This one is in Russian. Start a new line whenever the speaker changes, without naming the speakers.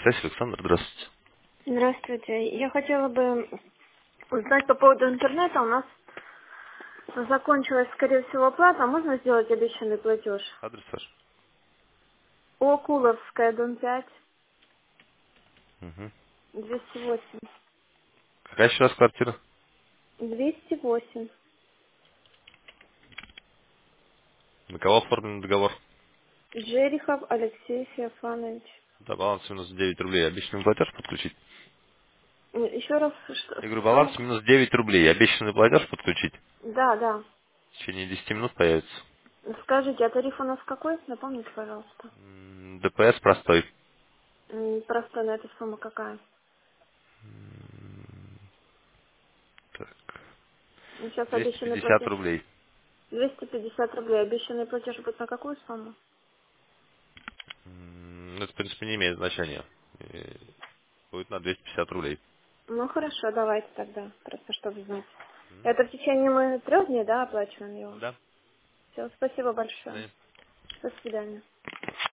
Связь, Александр, здравствуйте.
Здравствуйте. Я хотела бы узнать по поводу интернета. У нас закончилась, скорее всего, оплата. Можно сделать обещанный платеж?
Адрес ваш?
Окуловская, дом 5,
Угу.
208.
Какая еще раз квартира?
208.
На кого оформлен договор?
Джерихов Алексей Феофанович.
Да, баланс минус 9 рублей. Обещанный платеж подключить?
Еще раз,
Я говорю,
сумма?
баланс минус 9 рублей. Обещанный платеж подключить?
Да, да.
В течение 10 минут появится.
Скажите, а тариф у нас какой? Напомните, пожалуйста.
ДПС простой.
Просто на эту сумму какая?
Так.
Сейчас обещанный
250
платеж.
рублей.
250 рублей. Обещанный платеж будет на какую сумму?
Это, в принципе, не имеет значения. Будет на 250 рублей.
Ну хорошо, давайте тогда, просто чтобы знать. Это в течение мы 3 дней, да, оплачиваем его?
Да.
Все, спасибо
До
большое.
свидания.
До свидания.